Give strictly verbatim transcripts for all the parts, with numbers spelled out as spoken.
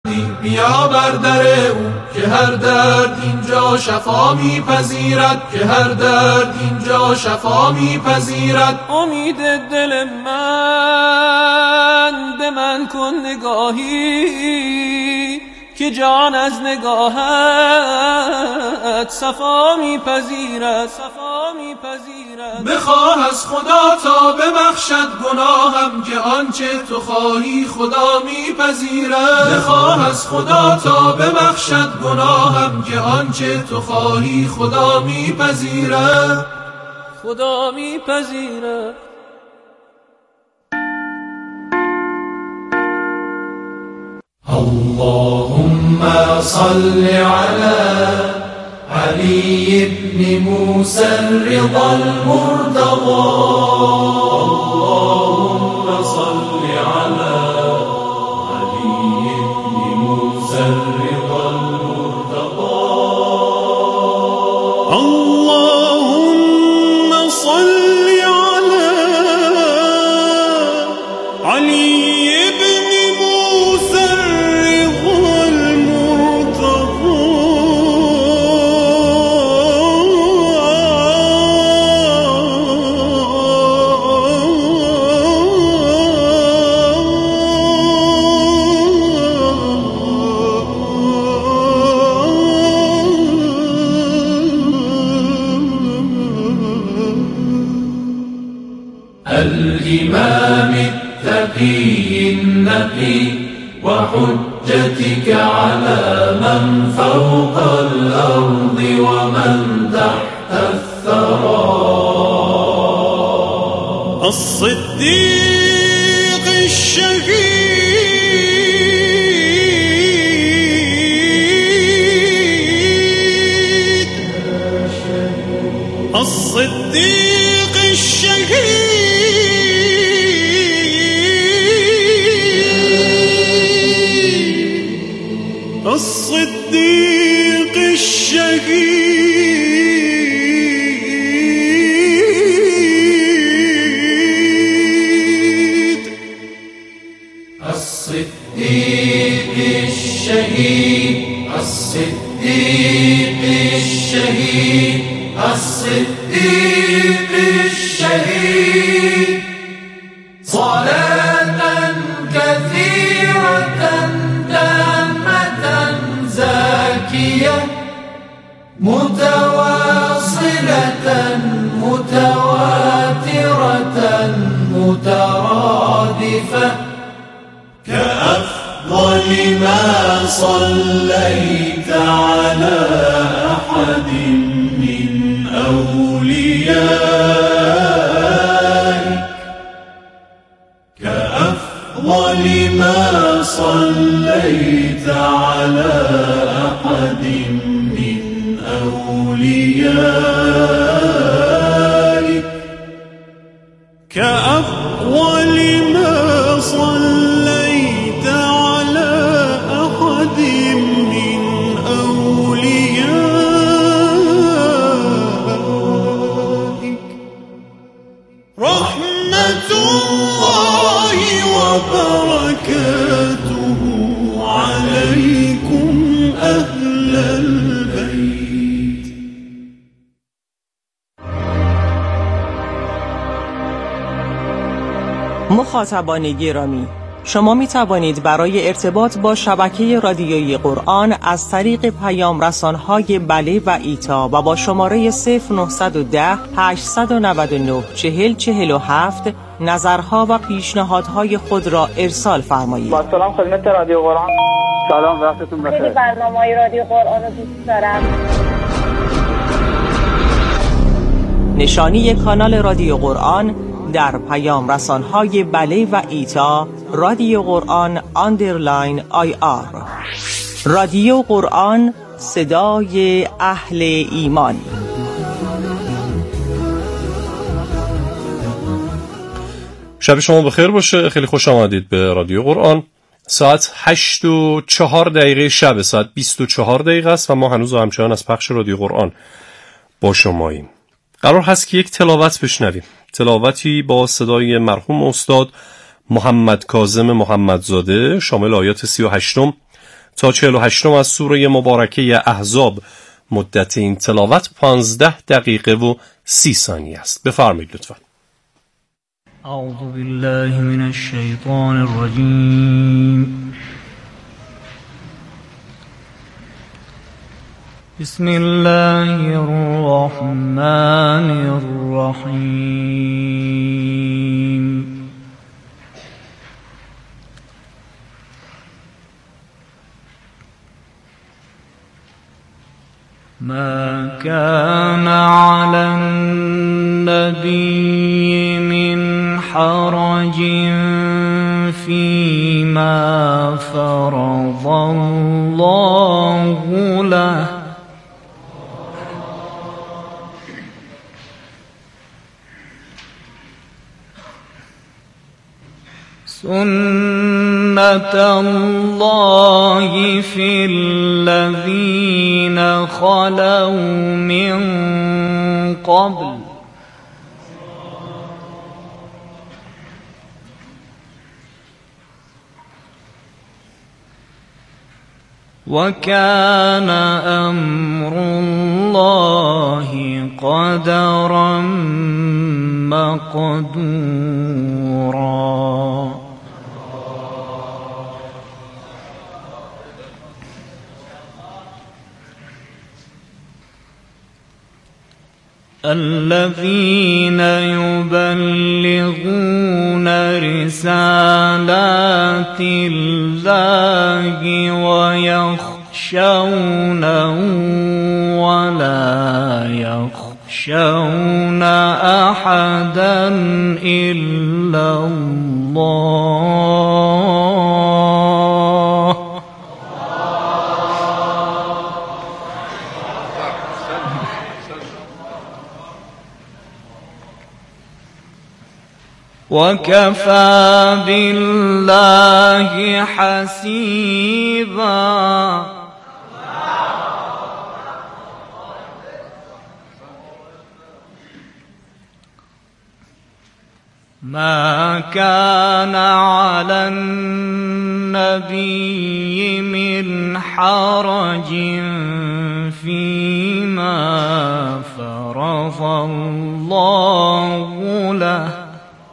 بیا بر در او که هر درد اینجا شفا میپذیرد، که هر درد اینجا شفا میپذیرد. امید دل من به من کن نگاهی، که جان از نگاهت صفا میپذیرد، صفا میپذیرد. بخواه از خدا تا ببخشد گناهم، که آنچه تو خواهی خدا میپذیرد. بخواه از خدا تا ببخشد گناهم، که آنچه تو خواهی خدا میپذیرد، خدا میپذیرد. اللهم صل على علي بن موسى الرضا المرتضى. اللهم صل على علي بن موسى الرضا المرتضى. اللهم صل على علي الإمام التقي النقي، وحجتك على من فوق الأرض ومن تحت الثرى. الصديق الشهيد، الصديق الشهيد، الصديق الشهيد، الصديق الشهيد، الصديق الشهيد، الصديق الشهيد. صلاة كثيرة تامة زاكية متواصلة متواترة مترادفة، كأفضل ما صليت على أحد من أوليائك، كأفضل ما صليت على أحد من أوليائك، كأفضل ما صليت على أحد من أوليائك. رحمة الله وبركاته عليكم أهل البيت. مخاطبان گرامی، شما می توانید برای ارتباط با شبکه رادیویی قرآن از طریق پیام رسان‌های بله و ایتا و با شماره صفر نه یک صفر هشت نه نه چهل چهل و هفت نظرها و پیشنهادهای خود را ارسال فرمایید. با سلام خدمت رادیو قرآن. سلام، وقتتون بخیر. خیلی برنامه‌های رادیو قرآن رو دوست دارم. نشانی کانال رادیو قرآن در پیام رسان‌های بله و ایتا رادیو قرآن آندرلاین آی آر. رادیو قرآن، صدای اهل ایمان. شب شما بخیر باشه. خیلی خوش آمدید به رادیو قرآن. ساعت هشت و چهار دقیقه شب، ساعت بیست و چهار دقیقه است و ما هنوز همچنان از پخش رادیو قرآن با شماییم. قرار هست که یک تلاوت بشنویم، تلاوتی با صدای مرحوم استاد محمد کاظم محمدزاده، شامل آیات سی و هشتم تا چهل و هشتم از سوره مبارکه احزاب. مدت این تلاوت پانزده دقیقه و سی ثانیه است. بفرمایید لطفا. اعوذ بالله من الشیطان الرجیم. بسم الله الرحمن الرحیم. ما كان على النبي من حرج فيما فرض الله له سنة الله في الذين خلوا من قبل وكان أمر الله قدرا مقدورا. الذين يبلغون رسالات الله ويخشونه ولا يخشون أحدا إلا الله. وكفى بالله حسيبا. ما كان على النبي من حرج فيما فرض الله له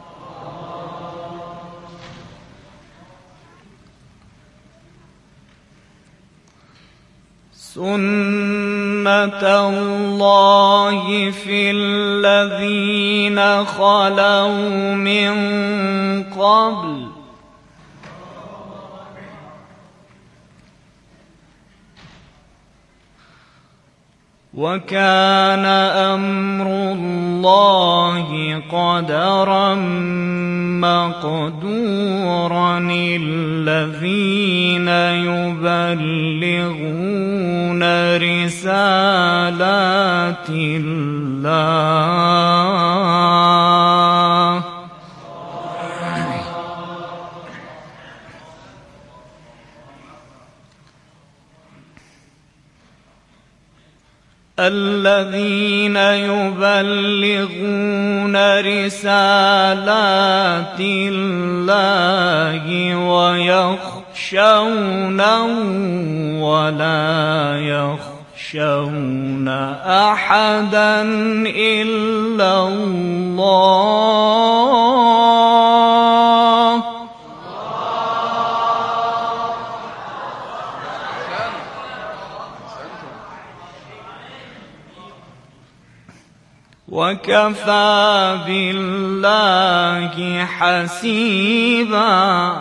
سنة الله في الذين خلوا من قبل وكان أمر الله قدرا مقدورا. الذين يبلغون رسالات الله الذين يبلغون رسالات الله ويخشونه ولا يخشون أحدا إلا الله. وكفى بالله حسيبا.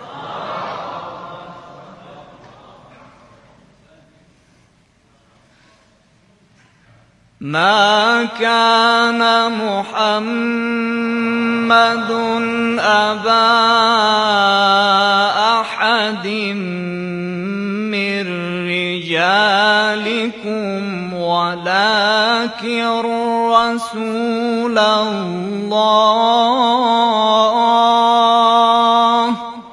ما كان محمد أبا أحد من رجالكم ولكن رسول الله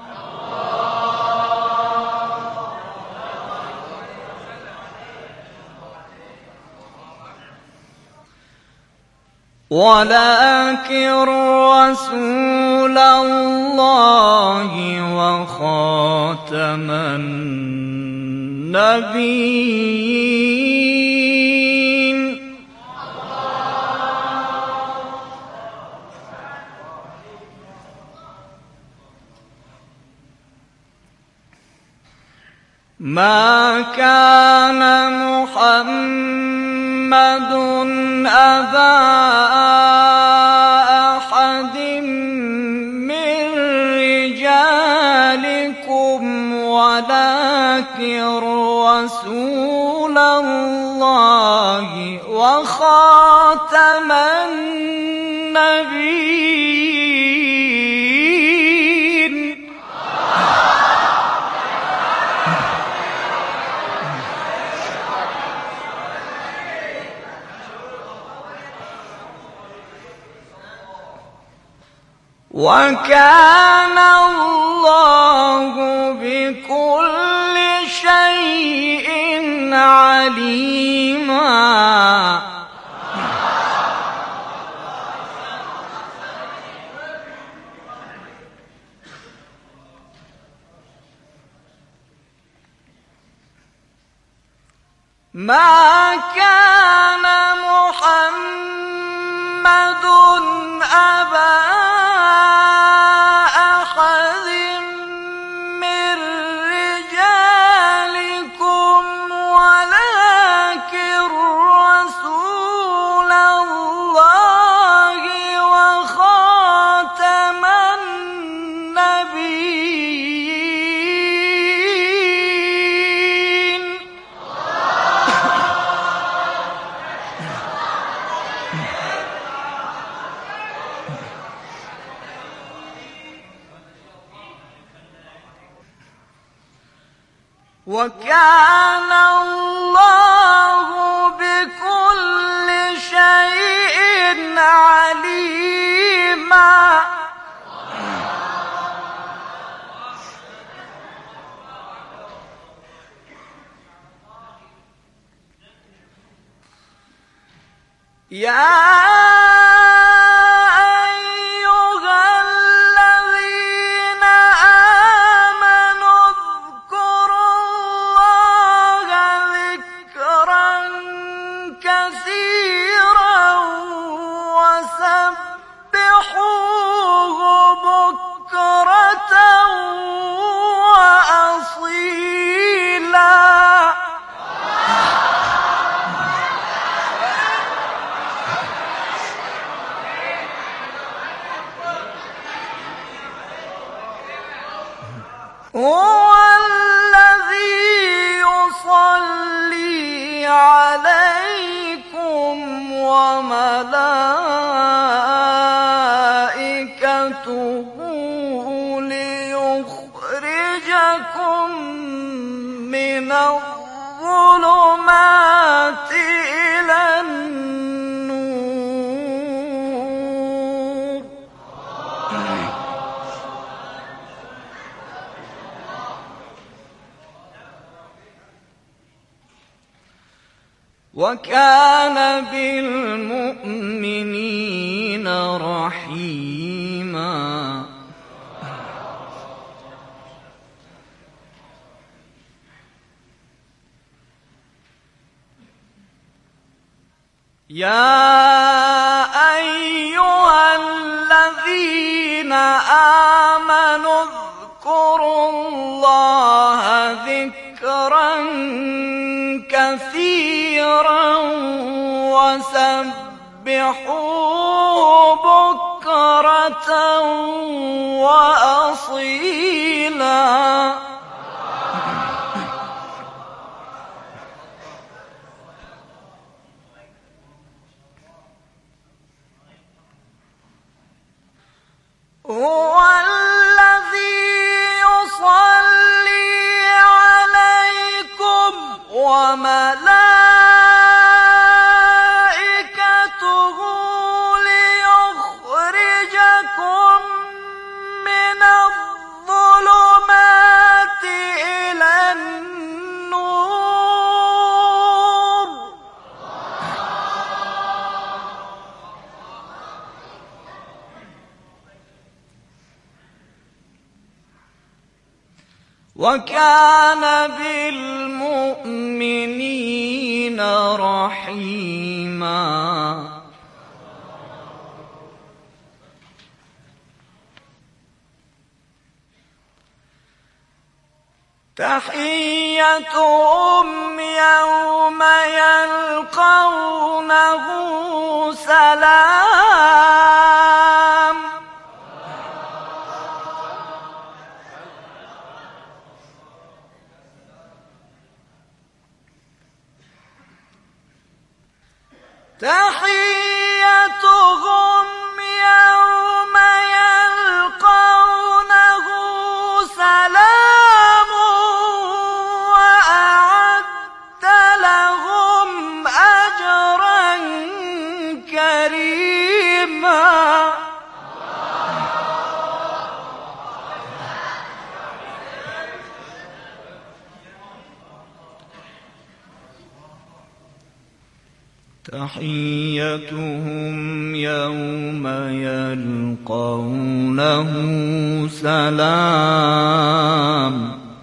ولكن رسول الله وخاتم النبيين النبيين ما كان محمد أبا أحد من رجالكم ولكن رسول الله وخاتم النبيين وكان الله بكل شيء عليما ما كان محمد أبا أحد من رجالكم ولكن رسول الله وخاتم النبيين وكان الله بكل شيء عليما يا هو الذي يصلي عليكم وملائكته ليخرجكم من الظلمات إلى النور وكان بالمؤمنين رحيما يا أيها الذين آمنوا اذكروا الله ذكرا كثيرا وسبحوه بكرة وأصيلا هو الذي يصلي عليكم وملائكته ليخرجكم من الظلمات إلى النور وكان بالمؤمنين بالمؤمنين رحيما تحيتهم يوم يلقونه سلام تحيتهم يوم يلقونه سلام وأعد لهم أجرا كريما تحيتهم يوم يلقونه سلام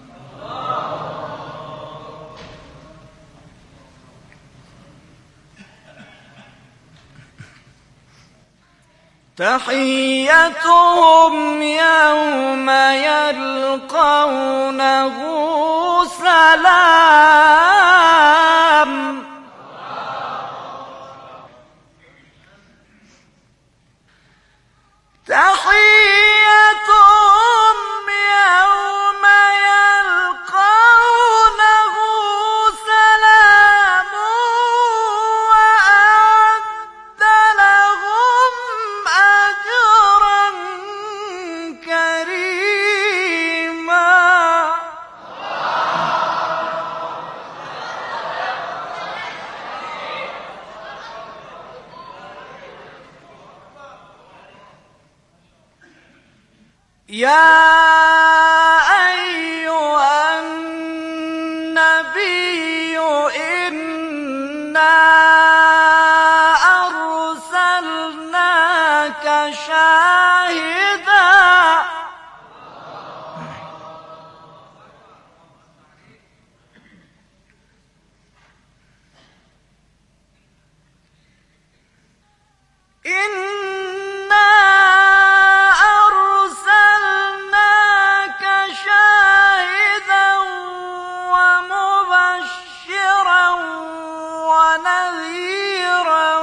تحيتهم يوم يلقونه سلام تحيتهم يوم يلقونه سلام وأعد لهم أجرا كريما يا أيها النبي إنا أرسلناك شاهدا إنا أرسلناك شاهدا ومبشرا ونذيرا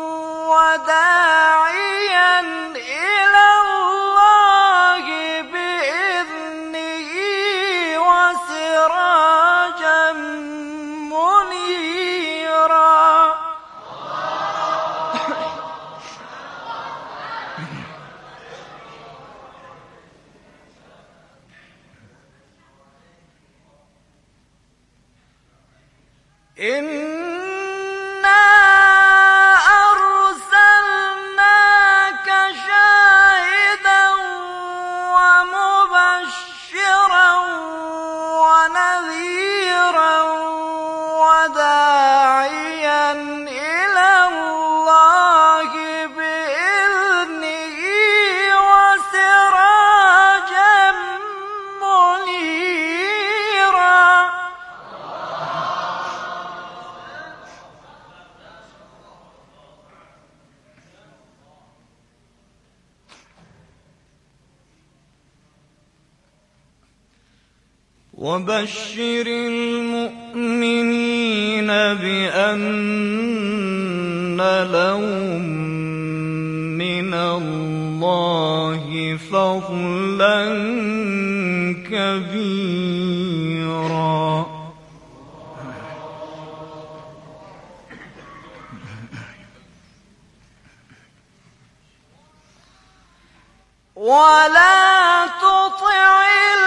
وداعيا إلى الله بإذنه وسراجا منيرا إنا أرسلناك شاهدا ومبشرا ونذيرا وداعيا إلى الله بإذنه وسراجا منيرا وبشر المؤمنين بأن لهم من الله فضلا كبيرا ولا تطع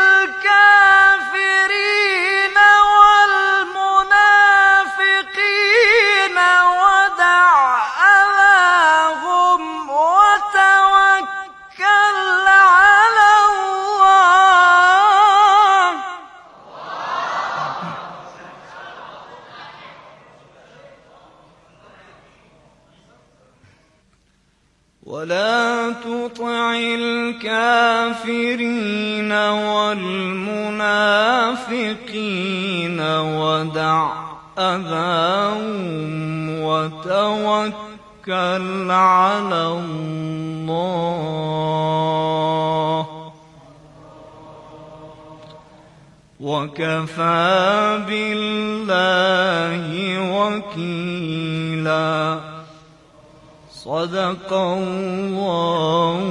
الكافرين والمنافقين ودع أذاهم وتوكل على الله ولا تطع الكافرين والمنافقين ودع أذاهم وتوكل على الله وكفى بالله وكيلا صدق الله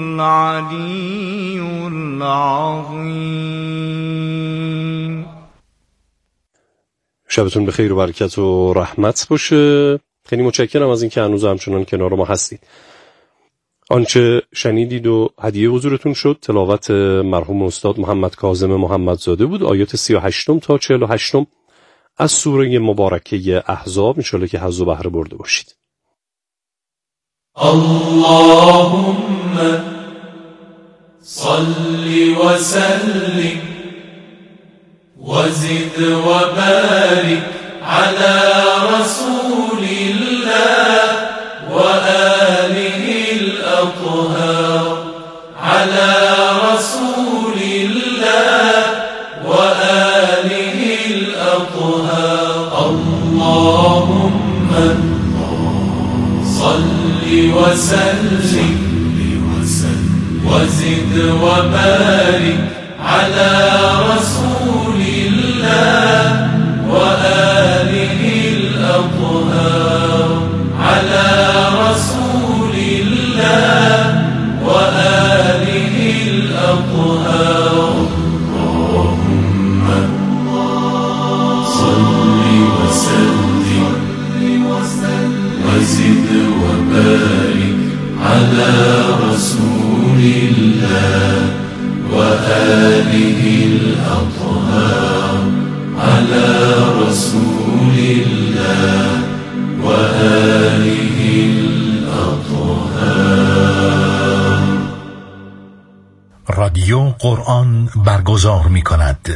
العلي العظیم. شبتون بخیر و برکت و رحمت باشه. خیلی متشکرم از اینکه هنوز همچنان کنار ما هستید. آنچه شنیدید و هدیه حضورتون شد تلاوت مرحوم استاد محمد کاظم محمدزاده بود. آیات سی و هشت تا چهل و هشت از سوره مبارکه احزاب. انشالله که حظ و بهره برده باشید. اللهم صل وسلم وزد وبارك على رسول الله وآله الأطهار على رسول الله وآله الأطهار. اللهم صل وسلم وزد وبارك على رسول الله وآله الأطهار على رسول الله وآله الأطهار. اللهم صل وسلم وزد وبارك على رسول الله وآله الأطهار على رسول الله وآله الأطهار. رادیو قرآن برگزار می کند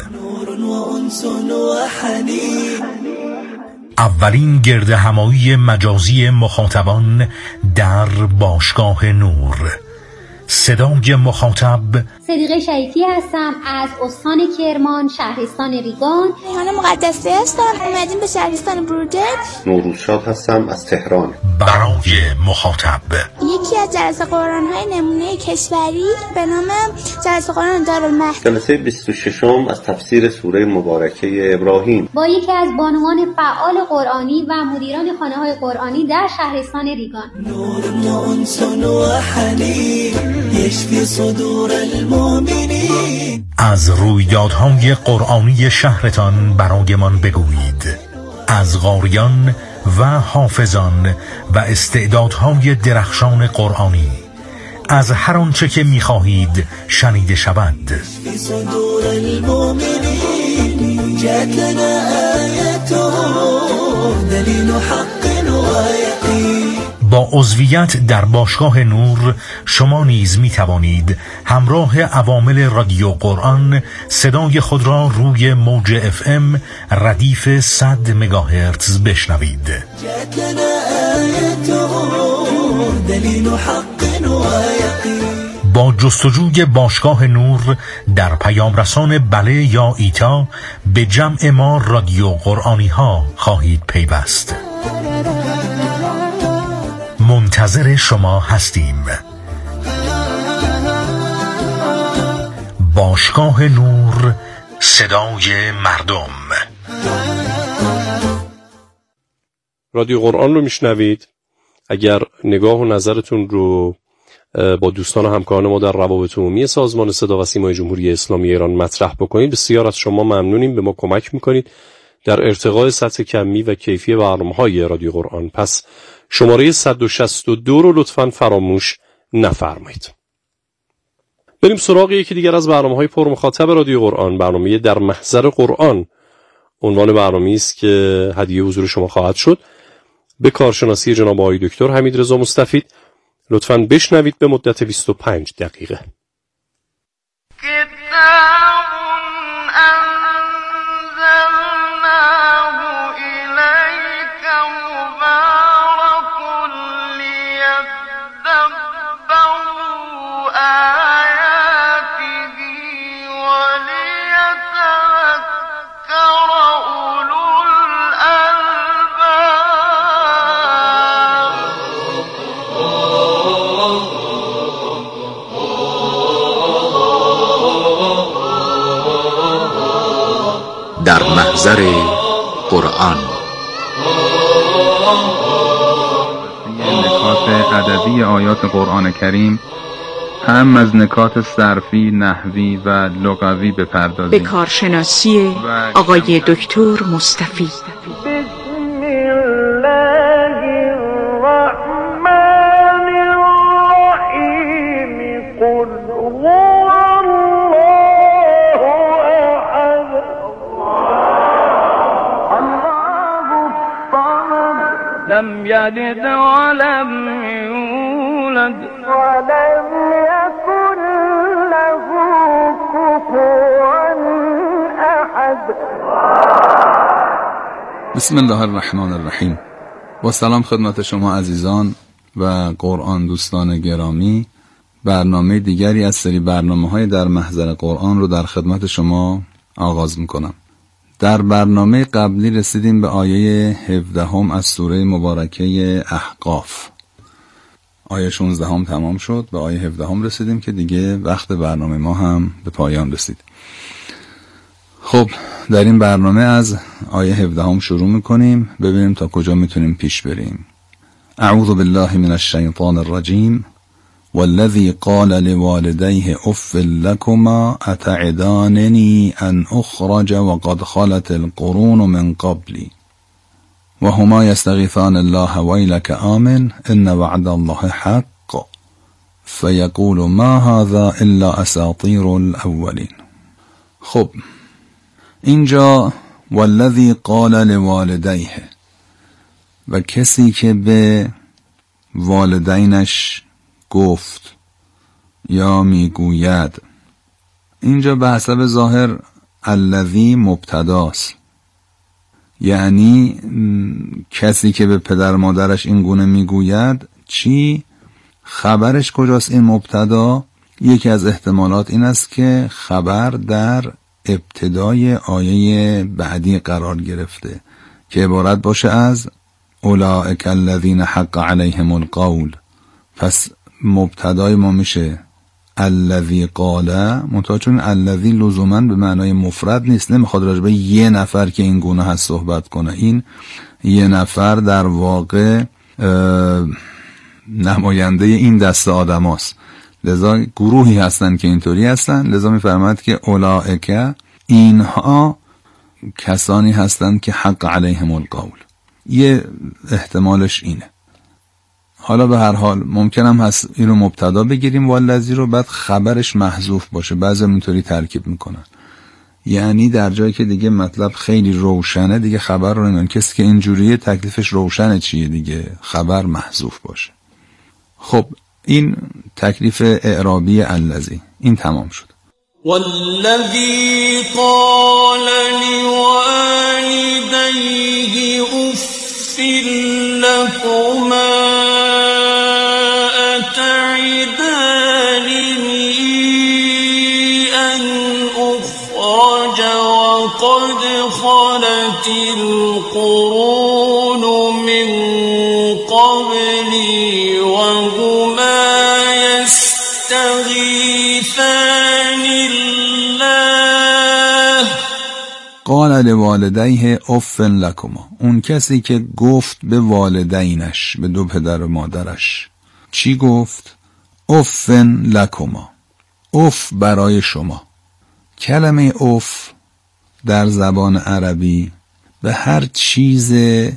اولین گرد همایی مجازی مخاطبان در باشگاه نور. صدای مخاطب صدیقه شریفی هستم از استان کرمان، شهرستان ریگان. ریحانه مقدسی هستم، اومدیم به شهرستان بروجرد. نوروزشاد هستم از تهران. برای مخاطب یکی از جلسه قرآن‌های نمونه کشوری به نام جلسه قرآن دارالمهد، جلسه بیست و ششم از تفسیر سوره مبارکه ابراهیم با یکی از بانوان فعال قرآنی و مدیران خانه‌های قرآنی در شهرستان ریگان. نور و انس و حنین یشفی صدور المؤمنین. از رویدادهای قرآنی شهرتان برایمان بگویید. از قاریان و حافظان و استعدادهای درخشان قرآنی. از هر آنچه که می‌خواهید شنیده شود. فی صدور المؤمنین جاءت لنا آیته دلیل حق و یقین. با عضویت در باشگاه نور شما نیز می توانید همراه عوامل رادیو قرآن صدای خود را روی موج اف ام ردیف صد مگاهرتز بشنوید. با جستجوی باشگاه نور در پیام رسان بله یا ایتا به جمع ما رادیو قرآنی ها خواهید پیوست. منتظر شما هستیم. باشگاه نور، صدای مردم. رادیو قرآن رو میشنوید. اگر نگاه و نظرتون رو با دوستان و همکاران ما در روابط عمومی سازمان صدا و سیمای جمهوری اسلامی ایران مطرح بکنید بسیار از شما ممنونیم. به ما کمک میکنید در ارتقاء سطح کمی و کیفی برنامه‌های رادیو قرآن. پس شماره صد و شصت و دو رو لطفاً فراموش نفرمایید. بریم سراغ یکی دیگر از برنامه‌های پر مخاطب رادیو قرآن، برنامه در محضر قرآن. عنوان برنامه‌ای است که هدیه حضور شما خواهد شد. به کارشناسی جناب آقای دکتر حمیدرضا مستفید. لطفاً بشنوید به مدت بیست و پنج دقیقه. وليتذكر أولو الألباب. محضر قرآن. نکات ادبی آیات قرآن کریم هم از نکات صرفی، نحوی و لغوی بپردازیم. به کارشناسی آقای دکتر مصطفی. لم يلد ولم يولد ولم يكن له كفوا أحد. بسم الله الرحمن الرحیم. با سلام خدمت شما عزیزان و قرآن دوستان گرامی. برنامه دیگری از سری برنامه‌های در محضر قرآن رو در خدمت شما آغاز می‌کنم. در برنامه قبلی رسیدیم به آیه هفدهم از سوره مبارکه احقاف. آیه شانزدهم تمام شد، به آیه هفدهم رسیدیم که دیگه وقت برنامه ما هم به پایان رسید. خب در این برنامه از آیه هفدهم شروع میکنیم، ببینیم تا کجا میتونیم پیش بریم. اعوذ بالله من الشیطان الرجیم. والذی قال لوالديه اف لكما اتعدانني ان اخرج وقد خلت القرون من قبلی وهما يستغيثان الله ويلك آمن ان وعد الله حق فيقول ما هذا الا اساطير الاولین. خب اینجا والذی قال لوالديه، و کسی که به والدینش گفت یا میگوید. اینجا به حسب ظاهر الذی مبتداست، یعنی کسی که به پدر مادرش این گونه میگوید چی؟ خبرش کجاست این مبتدا؟ یکی از احتمالات این است که خبر در ابتدای آیه بعدی قرار گرفته که عبارت باشه از اولئک الذین حق علیهم القول. پس مبتدای ما میشه الذی قال، منتها چون الذی لزوما به معنای مفرد نیست، نمیخواد راجع به یه نفر که این گونه هست صحبت کنه. این یه نفر در واقع نماینده این دست آدم هست، لذا گروهی هستن که اینطوری هستن. لذا میفرماید که اولئک، اینها کسانی هستند که حق علیهم القول. یه احتمالش اینه. حالا به هر حال ممکنم هست این رو مبتدا بگیریم والذی رو، بعد خبرش محذوف باشه. بعضی اینطوری ترکیب میکنن، یعنی در جایی که دیگه مطلب خیلی روشنه دیگه خبر رو نمیدن. کسی که اینجوریه تکلیفش روشنه چیه دیگه، خبر محذوف باشه. خب این تکلیف اعرابی الذی، این تمام شد. والذی قال لوالديه اف لكما وقد خلت القرون من قبلی وهما يستغيثان الله. قال لوالديه اف لكما، اون کسی که گفت به والدینش، به دو پدر و مادرش، چی گفت؟ اف لكما، اف برای شما. کلمه اف در زبان عربی به هر چیز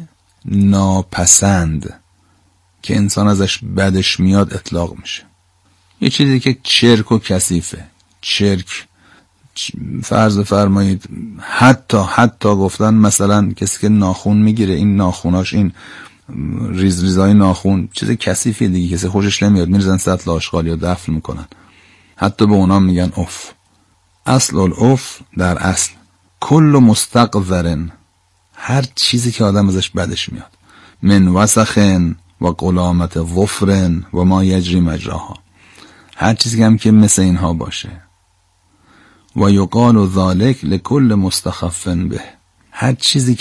ناپسند که انسان ازش بدش میاد اطلاق میشه. یه چیزی که چرک و کثیفه. چرک فرض فرمایید حتی حتی گفتن مثلا کسی که ناخون میگیره، این ناخوناش، این ریز ریزای ناخون چیز کثیفی دیگه، کسی خوشش نمیاد، میرزن سطل آشغال یا دفن میکنن. حتی به اونا میگن اف. اصل الاف در اصل کل مستقذرن، هر چیزی که آدم ازش بدش میاد، من وسخن و قلامت ظفرن و ما یجری مجراها، هر چیزی هم که مثل اینها باشه. و یقال ذالک لکل مستخفن به، هر چیزی